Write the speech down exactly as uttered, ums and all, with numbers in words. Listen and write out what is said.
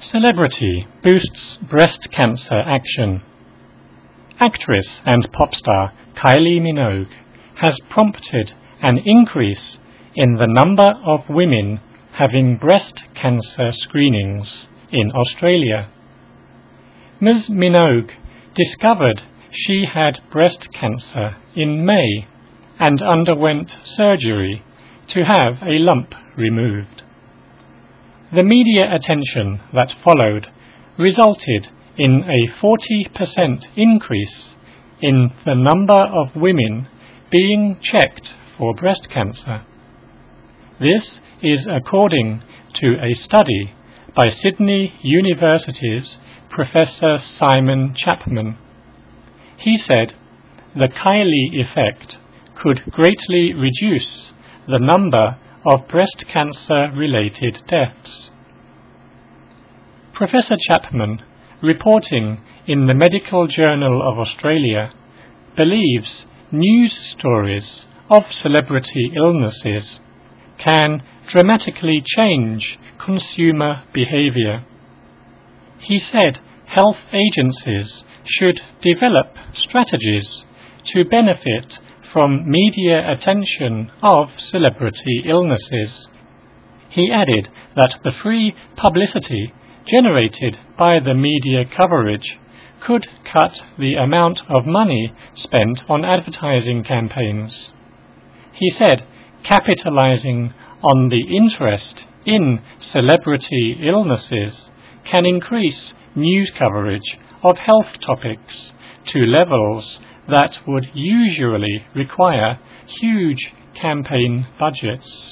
Celebrity boosts breast cancer action. Actress and pop star Kylie Minogue has prompted an increase in the number of women having breast cancer screenings in Australia. Miz Minogue discovered she had breast cancer in May and underwent surgery to have a lump removed. The media attention that followed resulted in a forty percent increase in the number of women being checked for breast cancer. This is according to a study by Sydney University's Professor Simon Chapman. He said the Kylie effect could greatly reduce the number of breast cancer-related deaths. Professor Chapman, reporting in the Medical Journal of Australia, believes news stories of celebrity illnesses can dramatically change consumer behaviour. He said health agencies should develop strategies to benefit from media attention of celebrity illnesses. He added that the free publicity generated by the media coverage could cut the amount of money spent on advertising campaigns. He said capitalizing on the interest in celebrity illnesses can increase news coverage of health topics to levels that would usually require huge campaign budgets.